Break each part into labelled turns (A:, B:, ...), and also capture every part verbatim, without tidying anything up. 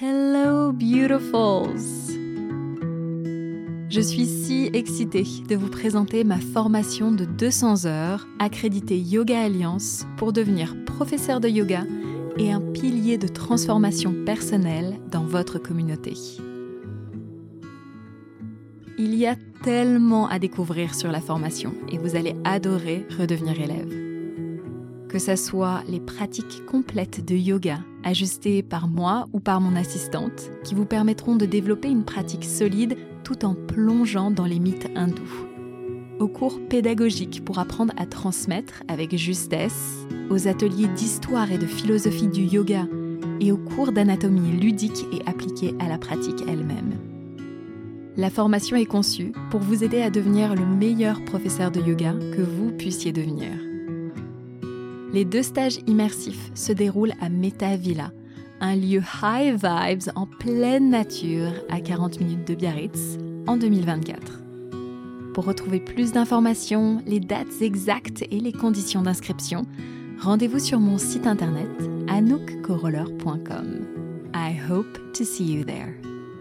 A: Hello beautifuls! Je suis si excitée de vous présenter ma formation de deux cents heures accréditée Yoga Alliance pour devenir professeur de yoga et un pilier de transformation personnelle dans votre communauté. Il y a tellement à découvrir sur la formation et vous allez adorer redevenir élève. Que ce soit les pratiques complètes de yoga ajustées par moi ou par mon assistante qui vous permettront de développer une pratique solide tout en plongeant dans les mythes hindous. Aux cours pédagogiques pour apprendre à transmettre avec justesse, aux ateliers d'histoire et de philosophie du yoga et aux cours d'anatomie ludique et appliquée à la pratique elle-même. La formation est conçue pour vous aider à devenir le meilleur professeur de yoga que vous puissiez devenir. Les deux stages immersifs se déroulent à Meta Villa, un lieu high vibes en pleine nature à quarante minutes de Biarritz en deux mille vingt-quatre. Pour retrouver plus d'informations, les dates exactes et les conditions d'inscription, rendez-vous sur mon site internet anouk coroller point com. I hope to see you there.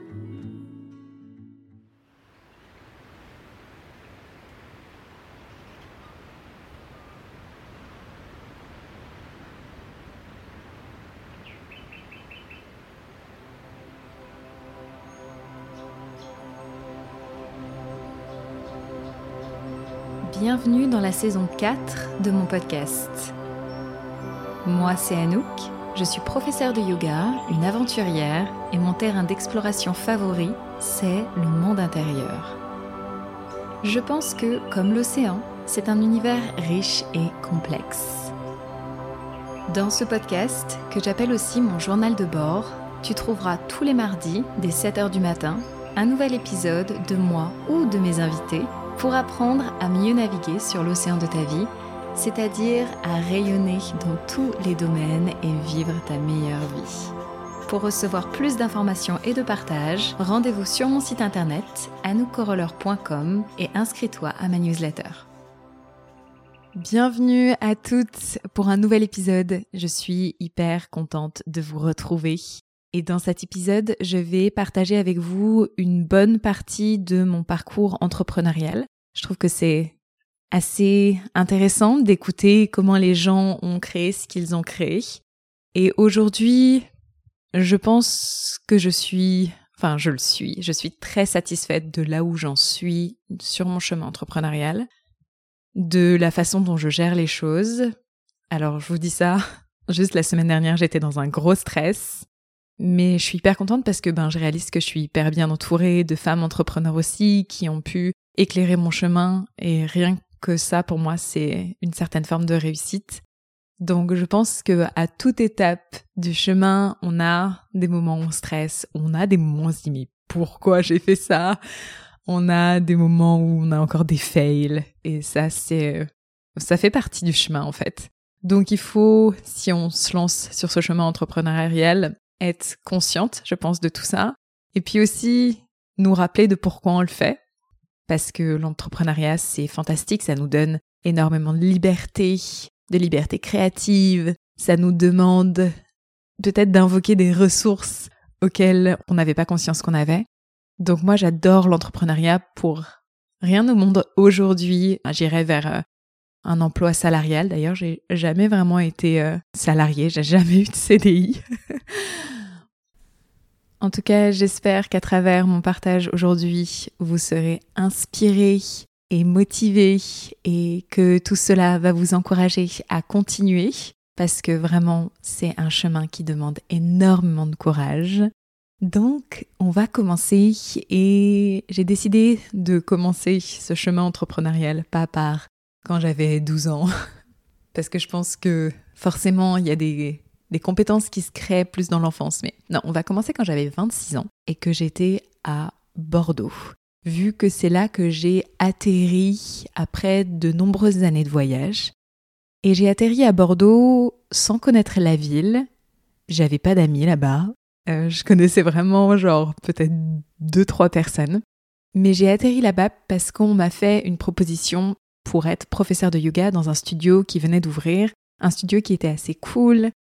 A: Bienvenue dans la saison quatre de mon podcast. Moi, c'est Anouk, je suis professeure de yoga, une aventurière et mon terrain d'exploration favori, c'est le monde intérieur. Je pense que, comme l'océan, c'est un univers riche et complexe. Dans ce podcast, que j'appelle aussi mon journal de bord, tu trouveras tous les mardis, dès sept heures du matin, un nouvel épisode de moi ou de mes invités pour apprendre à mieux naviguer sur l'océan de ta vie, c'est-à-dire à rayonner dans tous les domaines et vivre ta meilleure vie. Pour recevoir plus d'informations et de partage, rendez-vous sur mon site internet anouk coroller point com et inscris-toi à ma newsletter. Bienvenue à toutes pour un nouvel épisode. Je suis hyper contente de vous retrouver. Et dans cet épisode, je vais partager avec vous une bonne partie de mon parcours entrepreneurial. Je trouve que c'est assez intéressant d'écouter comment les gens ont créé ce qu'ils ont créé. Et aujourd'hui, je pense que je suis, enfin je le suis, je suis très satisfaite de là où j'en suis sur mon chemin entrepreneurial, de la façon dont je gère les choses. Alors je vous dis ça, juste la semaine dernière, j'étais dans un gros stress. Mais je suis hyper contente parce que ben, je réalise que je suis hyper bien entourée de femmes entrepreneurs aussi qui ont pu éclairer mon chemin et rien que ça pour moi c'est une certaine forme de réussite. Donc je pense que à toute étape du chemin, on a des moments où on stresse, on a des moments où on se dit mais pourquoi j'ai fait ça ? On a des moments où on a encore des fails et ça c'est ça fait partie du chemin en fait. Donc il faut, si on se lance sur ce chemin entrepreneurial, être consciente, je pense, de tout ça. Et puis aussi, nous rappeler de pourquoi on le fait. Parce que l'entrepreneuriat, c'est fantastique, ça nous donne énormément de liberté, de liberté créative. Ça nous demande peut-être d'invoquer des ressources auxquelles on n'avait pas conscience qu'on avait. Donc moi, j'adore l'entrepreneuriat pour rien au monde aujourd'hui. J'irais vers un emploi salarial. D'ailleurs, j'ai jamais vraiment été euh, salariée, j'ai jamais eu de C D I. En tout cas, j'espère qu'à travers mon partage aujourd'hui, vous serez inspirés et motivés et que tout cela va vous encourager à continuer parce que vraiment, c'est un chemin qui demande énormément de courage. Donc, on va commencer et j'ai décidé de commencer ce chemin entrepreneurial pas par quand j'avais douze ans parce que je pense que forcément, il y a des... des compétences qui se créent plus dans l'enfance. Mais non, on va commencer quand j'avais vingt-six ans et que j'étais à Bordeaux. Vu que c'est là que j'ai atterri après de nombreuses années de voyage. Et j'ai atterri à Bordeaux sans connaître la ville. J'avais pas d'amis là-bas. Euh, je connaissais vraiment genre peut-être deux, trois personnes. Mais j'ai atterri là-bas parce qu'on m'a fait une proposition pour être professeur de yoga dans un studio qui venait d'ouvrir. Un studio qui était assez cool,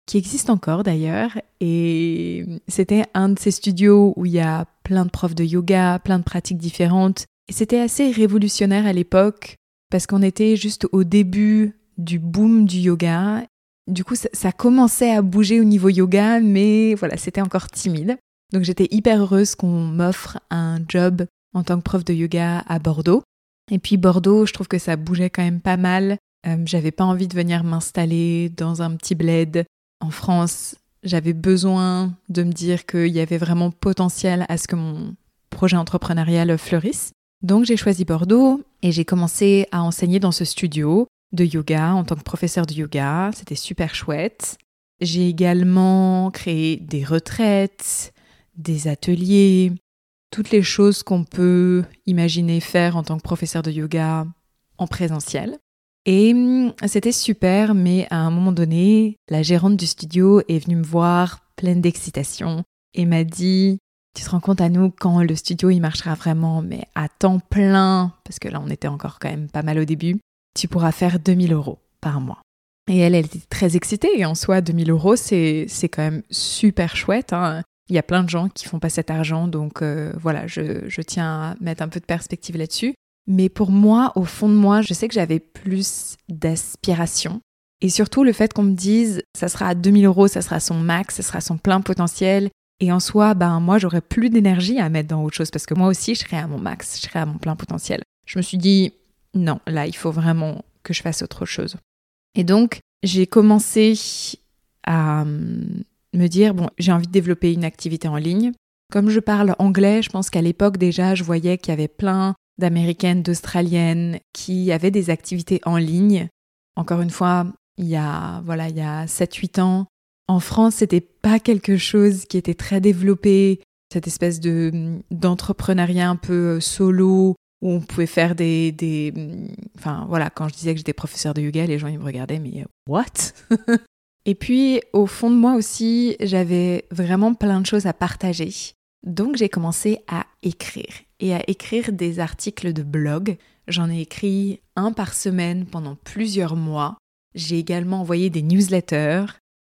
A: qui existe encore d'ailleurs. Et c'était un de ces studios où il y a plein de profs de yoga, plein de pratiques différentes. Et c'était assez révolutionnaire à l'époque parce qu'on était juste au début du boom du yoga. Du coup, ça, ça commençait à bouger au niveau yoga, mais voilà, c'était encore timide. Donc j'étais hyper heureuse qu'on m'offre un job en tant que prof de yoga à Bordeaux. Et puis Bordeaux, je trouve que ça bougeait quand même pas mal. Euh, j'avais pas envie de venir m'installer dans un petit bled en France. J'avais besoin de me dire qu'il y avait vraiment potentiel à ce que mon projet entrepreneurial fleurisse. Donc j'ai choisi Bordeaux et j'ai commencé à enseigner dans ce studio de yoga en tant que professeur de yoga. C'était super chouette. J'ai également créé des retraites, des ateliers, toutes les choses qu'on peut imaginer faire en tant que professeur de yoga en présentiel. Et c'était super, mais à un moment donné, la gérante du studio est venue me voir pleine d'excitation et m'a dit « Tu te rends compte, Anouk, quand le studio il marchera vraiment, mais à temps plein, parce que là on était encore quand même pas mal au début, tu pourras faire deux mille euros par mois. » Et elle, elle était très excitée, et en soi, deux mille euros, c'est, c'est quand même super chouette, hein. Il y a plein de gens qui font pas cet argent, donc euh, voilà, je, je tiens à mettre un peu de perspective là-dessus. Mais pour moi, au fond de moi, je sais que j'avais plus d'aspiration. Et surtout, le fait qu'on me dise, ça sera à deux mille euros, ça sera son max, ça sera son plein potentiel. Et en soi, ben moi, j'aurais plus d'énergie à mettre dans autre chose, parce que moi aussi, je serais à mon max, je serais à mon plein potentiel. Je me suis dit, non, là, il faut vraiment que je fasse autre chose. Et donc, j'ai commencé à me dire, bon, j'ai envie de développer une activité en ligne. Comme je parle anglais, je pense qu'à l'époque déjà, je voyais qu'il y avait plein d'Américaines, d'Australiennes qui avaient des activités en ligne. Encore une fois, il y a, voilà, il y a sept huit ans, en France, c'était pas quelque chose qui était très développé, cette espèce de, d'entrepreneuriat un peu solo, où on pouvait faire des, des... Enfin, voilà, quand je disais que j'étais professeur de yoga, les gens, ils me regardaient, mais « what ?» Et puis, au fond de moi aussi, j'avais vraiment plein de choses à partager. Donc, j'ai commencé à écrire et à écrire des articles de blog. J'en ai écrit un par semaine pendant plusieurs mois. J'ai également envoyé des newsletters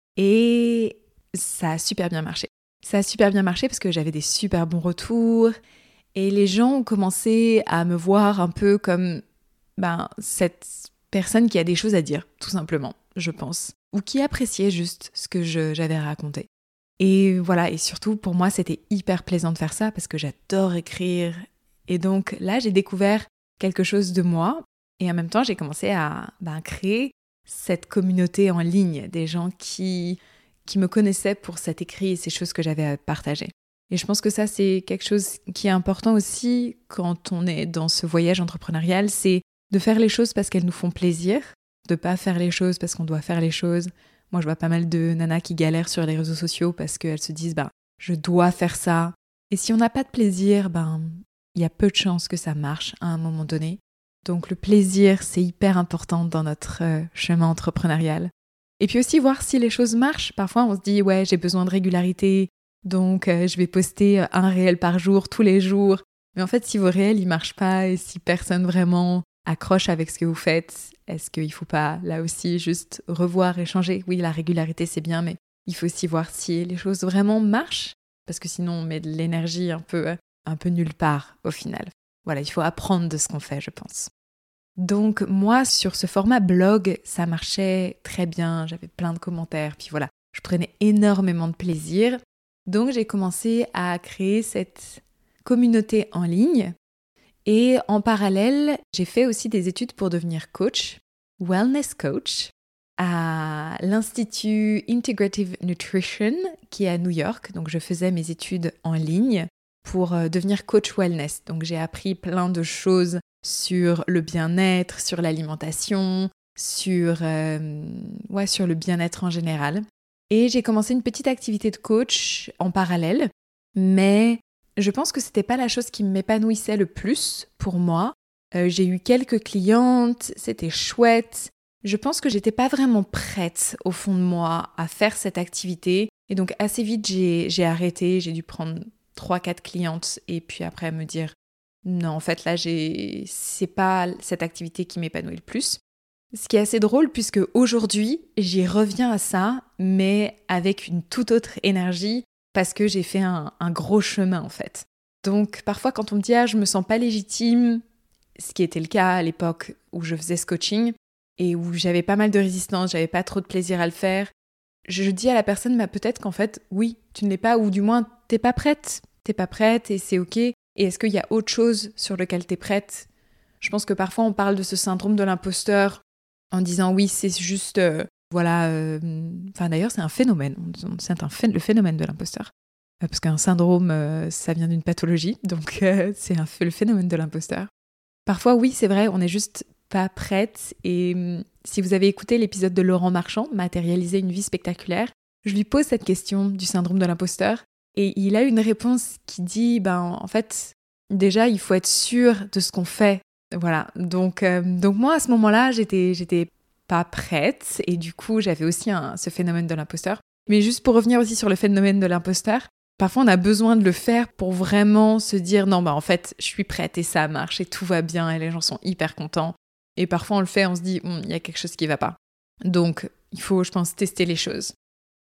A: et ça a super bien marché. Ça a super bien marché parce que j'avais des super bons retours et les gens ont commencé à me voir un peu comme ben, cette personne qui a des choses à dire, tout simplement, je pense. Ou qui appréciait juste ce que je, j'avais raconté. Et voilà, et surtout pour moi c'était hyper plaisant de faire ça parce que j'adore écrire. Et donc là j'ai découvert quelque chose de moi et en même temps j'ai commencé à ben, créer cette communauté en ligne, des gens qui, qui me connaissaient pour cet écrit et ces choses que j'avais à partager. Et je pense que ça c'est quelque chose qui est important aussi quand on est dans ce voyage entrepreneurial, c'est de faire les choses parce qu'elles nous font plaisir, de pas faire les choses parce qu'on doit faire les choses. Moi, je vois pas mal de nanas qui galèrent sur les réseaux sociaux parce qu'elles se disent, ben, je dois faire ça. Et si on n'a pas de plaisir, ben, il y a peu de chances que ça marche à un moment donné. Donc, le plaisir, c'est hyper important dans notre euh, chemin entrepreneurial. Et puis aussi, voir si les choses marchent. Parfois, on se dit, ouais, j'ai besoin de régularité, donc euh, je vais poster un réel par jour, tous les jours. Mais en fait, si vos réels, ils marchent pas et si personne vraiment accroche avec ce que vous faites, est-ce qu'il ne faut pas, là aussi, juste revoir et changer ? Oui, la régularité, c'est bien, mais il faut aussi voir si les choses vraiment marchent, parce que sinon, on met de l'énergie un peu, un peu nulle part, au final. Voilà, il faut apprendre de ce qu'on fait, je pense. Donc, moi, sur ce format blog, ça marchait très bien, j'avais plein de commentaires, puis voilà, je prenais énormément de plaisir. Donc, j'ai commencé à créer cette communauté en ligne. Et en parallèle, j'ai fait aussi des études pour devenir coach, wellness coach, à l'Institut Integrative Nutrition qui est à New York. Donc je faisais mes études en ligne pour devenir coach wellness. Donc j'ai appris plein de choses sur le bien-être, sur l'alimentation, sur, euh, ouais, sur le bien-être en général. Et j'ai commencé une petite activité de coach en parallèle, mais je pense que c'était pas la chose qui m'épanouissait le plus pour moi. Euh, j'ai eu quelques clientes, c'était chouette. Je pense que j'étais pas vraiment prête au fond de moi à faire cette activité. Et donc assez vite, j'ai, j'ai arrêté. J'ai dû prendre trois quatre clientes et puis après me dire non, en fait là, j'ai... c'est pas cette activité qui m'épanouit le plus. Ce qui est assez drôle puisque aujourd'hui, j'y reviens à ça, mais avec une toute autre énergie parce que j'ai fait un, un gros chemin en fait. Donc parfois quand on me dit « Ah, je me sens pas légitime », ce qui était le cas à l'époque où je faisais ce coaching et où j'avais pas mal de résistance, j'avais pas trop de plaisir à le faire, je dis à la personne bah, peut-être qu'en fait, oui, tu ne l'es pas ou du moins t'es pas prête, t'es pas prête et c'est ok. Et est-ce qu'il y a autre chose sur lequel t'es prête ? Je pense que parfois on parle de ce syndrome de l'imposteur en disant oui, c'est juste, euh, voilà, euh, enfin d'ailleurs c'est un phénomène, c'est un phé- le phénomène de l'imposteur. Euh, parce qu'un syndrome, euh, ça vient d'une pathologie, donc euh, c'est un, le phénomène de l'imposteur. Parfois oui, c'est vrai, on n'est juste pas prête. Et euh, si vous avez écouté l'épisode de Laurent Marchand, Matérialiser une vie spectaculaire, je lui pose cette question du syndrome de l'imposteur et il a une réponse qui dit, ben en fait, déjà il faut être sûr de ce qu'on fait. Voilà, donc, euh, donc moi à ce moment-là, j'étais, j'étais pas prête et du coup j'avais aussi un, ce phénomène de l'imposteur. Mais juste pour revenir aussi sur le phénomène de l'imposteur, parfois on a besoin de le faire pour vraiment se dire non bah en fait je suis prête et ça marche et tout va bien et les gens sont hyper contents. Et parfois on le fait, on se dit il y a quelque chose qui va pas. Donc il faut je pense tester les choses.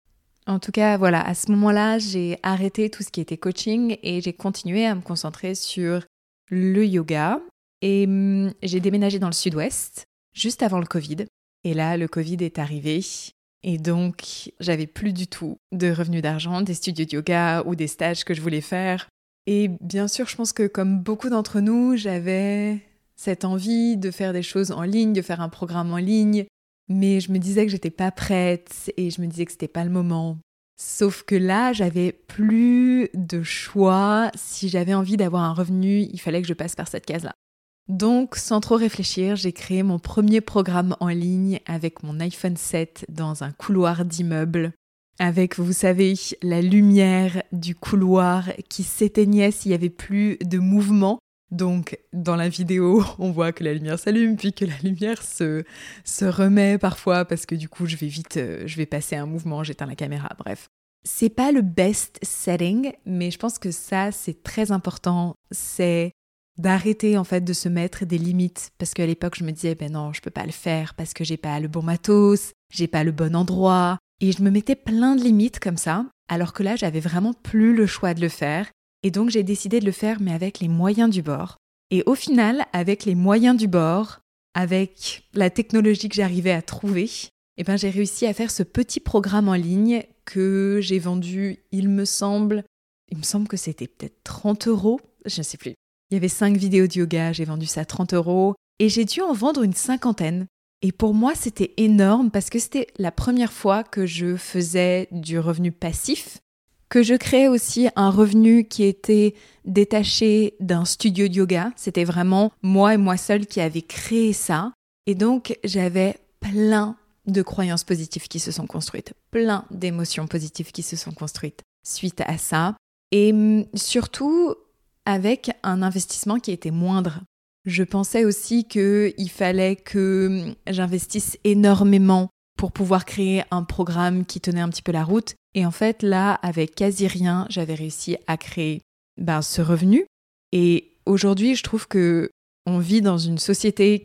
A: En tout cas voilà, à ce moment-là j'ai arrêté tout ce qui était coaching et j'ai continué à me concentrer sur le yoga. Et hum, j'ai déménagé dans le sud-ouest, juste avant le Covid. Et là, le Covid est arrivé. Et donc, j'avais plus du tout de revenus d'argent, des studios de yoga ou des stages que je voulais faire. Et bien sûr, je pense que comme beaucoup d'entre nous, j'avais cette envie de faire des choses en ligne, de faire un programme en ligne. Mais je me disais que j'étais pas prête et je me disais que c'était pas le moment. Sauf que là, j'avais plus de choix. Si j'avais envie d'avoir un revenu, il fallait que je passe par cette case-là. Donc, sans trop réfléchir, j'ai créé mon premier programme en ligne avec mon iPhone sept dans un couloir d'immeuble, avec, vous savez, la lumière du couloir qui s'éteignait s'il n'y avait plus de mouvement. Donc, dans la vidéo, on voit que la lumière s'allume, puis que la lumière se, se remet parfois, parce que du coup, je vais vite, euh, je vais passer un mouvement, j'éteins la caméra, bref. C'est pas le best setting, mais je pense que ça, c'est très important, c'est d'arrêter en fait de se mettre des limites parce qu'à l'époque je me disais ben non je peux pas le faire parce que j'ai pas le bon matos, j'ai pas le bon endroit et je me mettais plein de limites comme ça alors que là j'avais vraiment plus le choix de le faire et donc j'ai décidé de le faire mais avec les moyens du bord et au final avec les moyens du bord, avec la technologie que j'arrivais à trouver, eh ben j'ai réussi à faire ce petit programme en ligne que j'ai vendu il me semble, il me semble que c'était peut-être trente euros, je ne sais plus. Il y avait cinq vidéos de yoga, j'ai vendu ça trente euros et j'ai dû en vendre une cinquantaine. Et pour moi, c'était énorme parce que c'était la première fois que je faisais du revenu passif, que je créais aussi un revenu qui était détaché d'un studio de yoga. C'était vraiment moi et moi seule qui avait créé ça. Et donc, j'avais plein de croyances positives qui se sont construites, plein d'émotions positives qui se sont construites suite à ça. Et surtout, avec un investissement qui était moindre. Je pensais aussi qu'il fallait que j'investisse énormément pour pouvoir créer un programme qui tenait un petit peu la route. Et en fait, là, avec quasi rien, j'avais réussi à créer ben, ce revenu. Et aujourd'hui, je trouve qu'on vit dans une société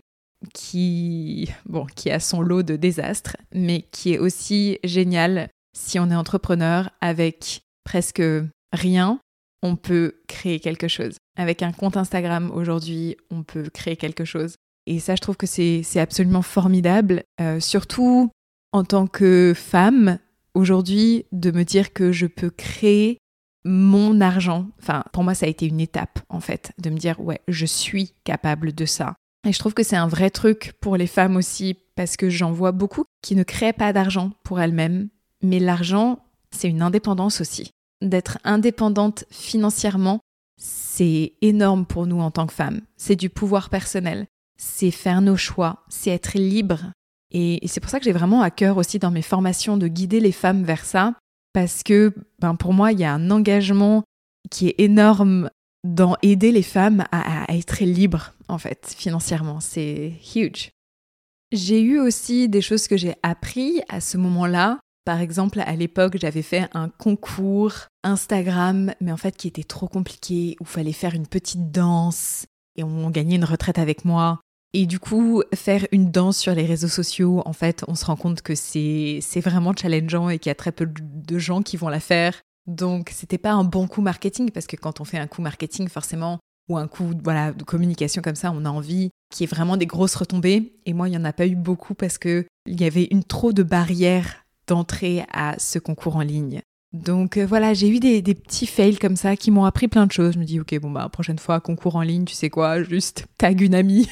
A: qui, bon, qui a son lot de désastres, mais qui est aussi géniale si on est entrepreneur avec presque rien. On peut créer quelque chose. Avec un compte Instagram, aujourd'hui, on peut créer quelque chose. Et ça, je trouve que c'est, c'est absolument formidable. Euh, surtout en tant que femme, aujourd'hui, de me dire que je peux créer mon argent. Enfin, pour moi, ça a été une étape, en fait, de me dire, ouais, je suis capable de ça. Et je trouve que c'est un vrai truc pour les femmes aussi, parce que j'en vois beaucoup qui ne créent pas d'argent pour elles-mêmes. Mais l'argent, c'est une indépendance aussi. D'être indépendante financièrement, c'est énorme pour nous en tant que femmes. C'est du pouvoir personnel, c'est faire nos choix, c'est être libre. Et, et c'est pour ça que j'ai vraiment à cœur aussi dans mes formations de guider les femmes vers ça, parce que ben pour moi, il y a un engagement qui est énorme dans aider les femmes à, à être libres, en fait, financièrement. C'est huge. J'ai eu aussi des choses que j'ai appris à ce moment-là. Par exemple, à l'époque, j'avais fait un concours Instagram, mais en fait qui était trop compliqué, où il fallait faire une petite danse et on gagnait une retraite avec moi. Et du coup, faire une danse sur les réseaux sociaux, en fait, on se rend compte que c'est, c'est vraiment challengeant et qu'il y a très peu de gens qui vont la faire. Donc, c'était pas un bon coup marketing parce que quand on fait un coup marketing, forcément, ou un coup voilà, de communication comme ça, on a envie qu'il y ait vraiment des grosses retombées. Et moi, il n'y en a pas eu beaucoup parce qu'il y avait une trop de barrières d'entrée à ce concours en ligne. Donc euh, voilà, j'ai eu des, des petits fails comme ça qui m'ont appris plein de choses. Je me dis, ok, bon bah, prochaine fois, concours en ligne, tu sais quoi, juste tag une amie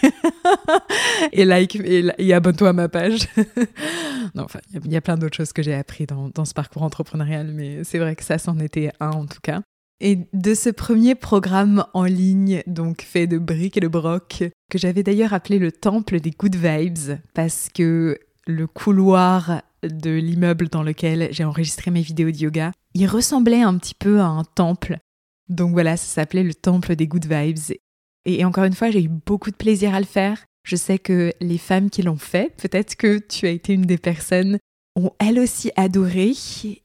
A: et like et, et abonne-toi à ma page. Non, enfin, il y, y a plein d'autres choses que j'ai appris dans, dans ce parcours entrepreneurial, mais c'est vrai que ça, c'en était un en tout cas. Et de ce premier programme en ligne, donc fait de briques et de broc, que j'avais d'ailleurs appelé le temple des good vibes, parce que le couloir de l'immeuble dans lequel j'ai enregistré mes vidéos de yoga, il ressemblait un petit peu à un temple. Donc voilà, ça s'appelait le temple des good vibes. Et encore une fois, j'ai eu beaucoup de plaisir à le faire. Je sais que les femmes qui l'ont fait, peut-être que tu as été une des personnes, ont elles aussi adoré.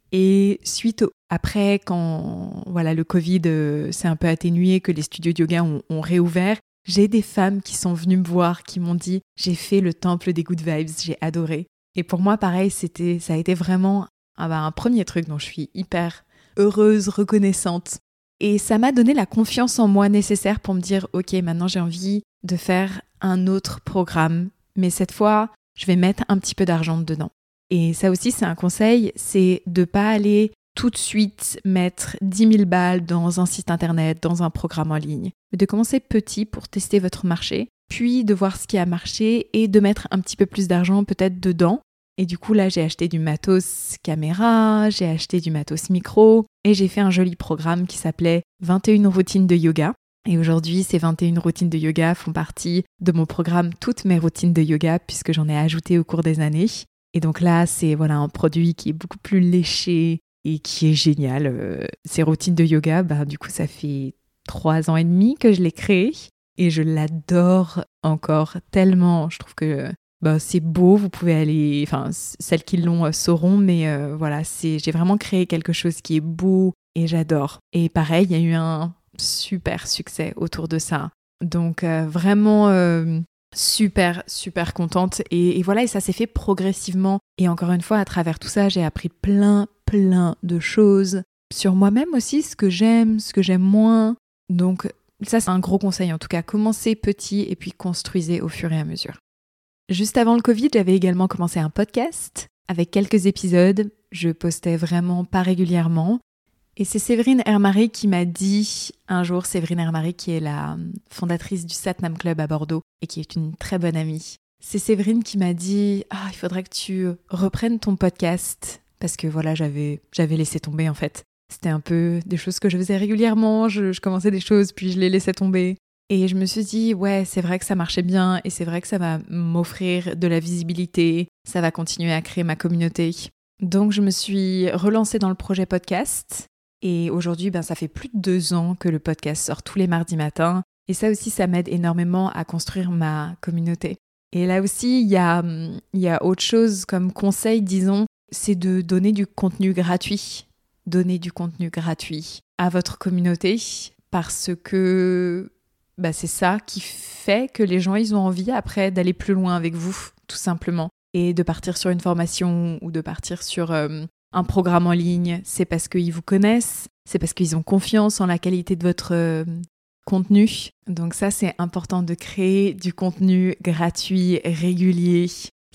A: Et suite au... après, quand voilà, le Covid euh, s'est un peu atténué, que les studios de yoga ont, ont réouvert, j'ai des femmes qui sont venues me voir, qui m'ont dit « J'ai fait le temple des good vibes, j'ai adoré ». Et pour moi, pareil, c'était, ça a été vraiment ah bah, un premier truc dont je suis hyper heureuse, reconnaissante. Et ça m'a donné la confiance en moi nécessaire pour me dire « Ok, maintenant j'ai envie de faire un autre programme, mais cette fois, je vais mettre un petit peu d'argent dedans. » Et ça aussi, c'est un conseil, c'est de ne pas aller tout de suite mettre dix mille balles dans un site internet, dans un programme en ligne, mais de commencer petit pour tester votre marché, puis de voir ce qui a marché et de mettre un petit peu plus d'argent peut-être dedans. Et du coup, là, j'ai acheté du matos caméra, j'ai acheté du matos micro et j'ai fait un joli programme qui s'appelait vingt et une routines de yoga. Et aujourd'hui, ces vingt et une routines de yoga font partie de mon programme Toutes mes routines de yoga puisque j'en ai ajouté au cours des années. Et donc là, c'est voilà, un produit qui est beaucoup plus léché et qui est génial. Euh, ces routines de yoga, bah, du coup, ça fait trois ans et demi que je l'ai créé et je l'adore encore tellement. Je trouve que bah, c'est beau, vous pouvez aller, enfin celles qui l'ont euh, sauront, mais euh, voilà, c'est, j'ai vraiment créé quelque chose qui est beau et j'adore. Et pareil, il y a eu un super succès autour de ça. Donc euh, vraiment euh, super, super contente. Et, et voilà, et ça s'est fait progressivement. Et encore une fois, à travers tout ça, j'ai appris plein, plein de choses sur moi-même aussi, ce que j'aime, ce que j'aime moins. Donc ça, c'est un gros conseil en tout cas. Commencez petit et puis construisez au fur et à mesure. Juste avant le Covid, j'avais également commencé un podcast avec quelques épisodes. Je postais vraiment pas régulièrement. Et c'est Séverine Hermary qui m'a dit un jour, Séverine Hermary qui est la fondatrice du Satnam Club à Bordeaux et qui est une très bonne amie. C'est Séverine qui m'a dit « Ah, il faudrait que tu reprennes ton podcast. » Parce que voilà, j'avais, j'avais laissé tomber en fait. C'était un peu des choses que je faisais régulièrement. Je, je commençais des choses, puis je les laissais tomber. Et je me suis dit, ouais, c'est vrai que ça marchait bien et c'est vrai que ça va m'offrir de la visibilité, ça va continuer à créer ma communauté. Donc je me suis relancée dans le projet podcast et aujourd'hui, ben, ça fait plus de deux ans que le podcast sort tous les mardis matins et ça aussi, ça m'aide énormément à construire ma communauté. Et là aussi, il y a, il y a autre chose comme conseil, disons, c'est de donner du contenu gratuit. Donner du contenu gratuit à votre communauté parce que... Bah, c'est ça qui fait que les gens, ils ont envie après d'aller plus loin avec vous, tout simplement. Et de partir sur une formation ou de partir sur euh, un programme en ligne, c'est parce qu'ils vous connaissent, c'est parce qu'ils ont confiance en la qualité de votre euh, contenu. Donc ça, c'est important de créer du contenu gratuit, régulier.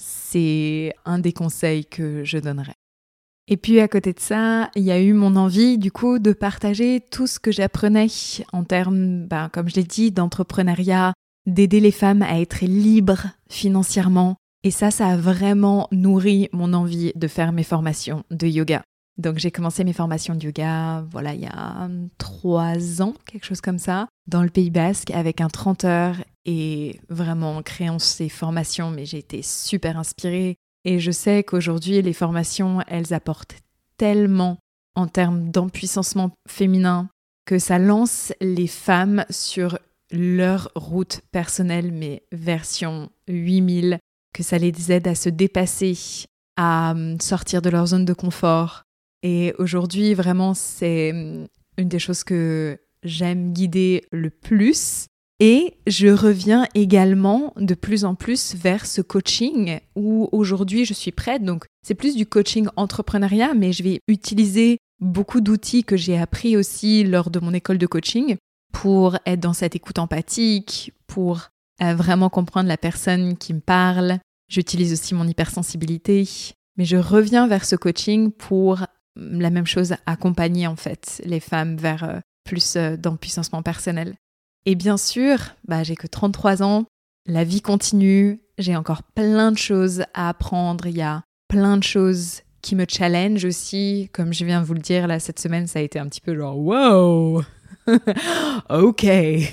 A: C'est un des conseils que je donnerais. Et puis à côté de ça, il y a eu mon envie du coup de partager tout ce que j'apprenais en termes, ben, comme je l'ai dit, d'entrepreneuriat, d'aider les femmes à être libres financièrement. Et ça, ça a vraiment nourri mon envie de faire mes formations de yoga. Donc j'ai commencé mes formations de yoga, voilà, il y a trois ans, quelque chose comme ça, dans le Pays Basque avec un trente heures et vraiment en créant ces formations, mais j'ai été super inspirée. Et je sais qu'aujourd'hui, les formations, elles apportent tellement en termes d'empuissancement féminin que ça lance les femmes sur leur route personnelle, mais version huit mille, que ça les aide à se dépasser, à sortir de leur zone de confort. Et aujourd'hui, vraiment, c'est une des choses que j'aime guider le plus. Et je reviens également de plus en plus vers ce coaching où aujourd'hui je suis prête. Donc c'est plus du coaching entrepreneuriat, mais je vais utiliser beaucoup d'outils que j'ai appris aussi lors de mon école de coaching pour être dans cette écoute empathique, pour euh, vraiment comprendre la personne qui me parle. J'utilise aussi mon hypersensibilité, mais je reviens vers ce coaching pour la même chose, accompagner en fait les femmes vers euh, plus euh, d'empuissancement personnel. Et bien sûr, bah, j'ai que trente-trois ans, la vie continue, j'ai encore plein de choses à apprendre, il y a plein de choses qui me challenge aussi. Comme je viens de vous le dire, là, cette semaine, ça a été un petit peu genre « Wow! Ok!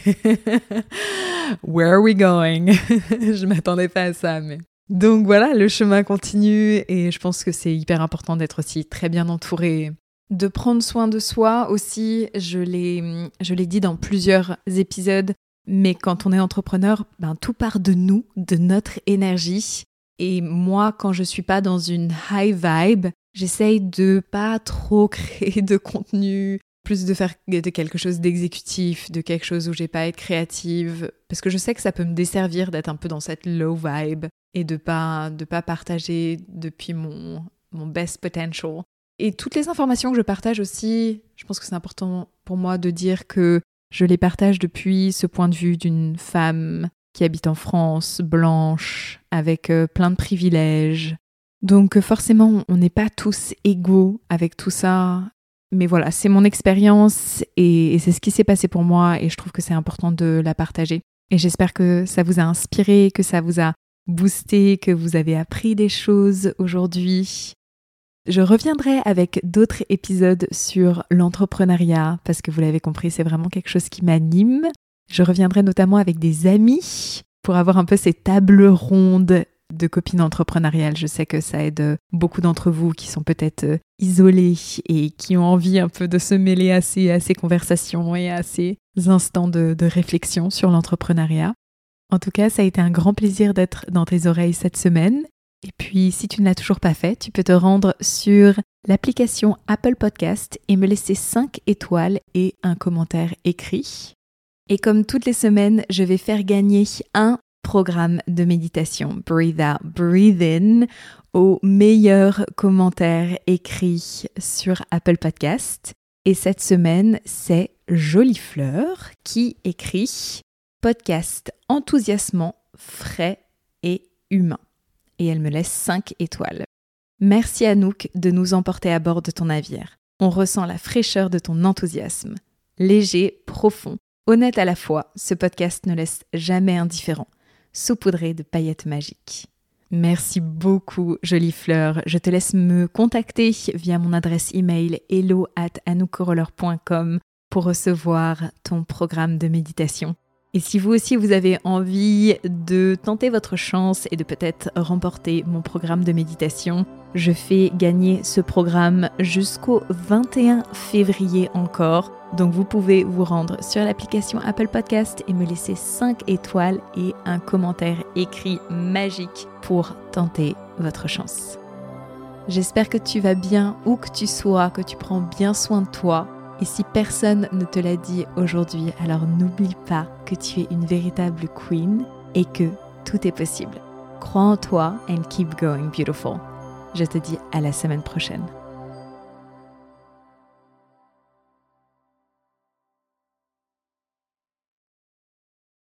A: Where are we going ?» Je m'attendais pas à ça, mais... Donc voilà, le chemin continue et je pense que c'est hyper important d'être aussi très bien entouré. De prendre soin de soi aussi, je l'ai, je l'ai dit dans plusieurs épisodes, mais quand on est entrepreneur, ben, tout part de nous, de notre énergie. Et moi, quand je suis pas dans une high vibe, j'essaye de pas trop créer de contenu, plus de faire de quelque chose d'exécutif, de quelque chose où j'ai pas à être créative, parce que je sais que ça peut me desservir d'être un peu dans cette low vibe et de pas, de pas partager depuis mon, mon best potential. Et toutes les informations que je partage aussi, je pense que c'est important pour moi de dire que je les partage depuis ce point de vue d'une femme qui habite en France, blanche, avec euh, plein de privilèges. Donc forcément, on n'est pas tous égaux avec tout ça. Mais voilà, c'est mon expérience et, et c'est ce qui s'est passé pour moi et je trouve que c'est important de la partager. Et j'espère que ça vous a inspiré, que ça vous a boosté, que vous avez appris des choses aujourd'hui. Je reviendrai avec d'autres épisodes sur l'entrepreneuriat parce que vous l'avez compris, c'est vraiment quelque chose qui m'anime. Je reviendrai notamment avec des amis pour avoir un peu ces tables rondes de copines entrepreneuriales. Je sais que ça aide beaucoup d'entre vous qui sont peut-être isolés et qui ont envie un peu de se mêler à ces, à ces conversations et à ces instants de, de réflexion sur l'entrepreneuriat. En tout cas, ça a été un grand plaisir d'être dans tes oreilles cette semaine. Et puis, si tu ne l'as toujours pas fait, tu peux te rendre sur l'application Apple Podcast et me laisser cinq étoiles et un commentaire écrit. Et comme toutes les semaines, je vais faire gagner un programme de méditation Breathe Out, Breathe In au meilleur commentaire écrit sur Apple Podcast. Et cette semaine, c'est Jolie Fleur qui écrit podcast enthousiasmant, frais et humain. Et elle me laisse cinq étoiles. Merci Anouk de nous emporter à bord de ton navire. On ressent la fraîcheur de ton enthousiasme. Léger, profond, honnête à la fois, ce podcast ne laisse jamais indifférent, saupoudré de paillettes magiques. Merci beaucoup, Jolie Fleur. Je te laisse me contacter via mon adresse email hello at anoukoroller point com pour recevoir ton programme de méditation. Et si vous aussi vous avez envie de tenter votre chance et de peut-être remporter mon programme de méditation, je fais gagner ce programme jusqu'au vingt et un février encore. Donc vous pouvez vous rendre sur l'application Apple Podcast et me laisser cinq étoiles et un commentaire écrit magique pour tenter votre chance. J'espère que tu vas bien où que tu sois, que tu prends bien soin de toi. Et si personne ne te l'a dit aujourd'hui, alors n'oublie pas que tu es une véritable queen et que tout est possible. Crois en toi and keep going beautiful. Je te dis à la semaine prochaine.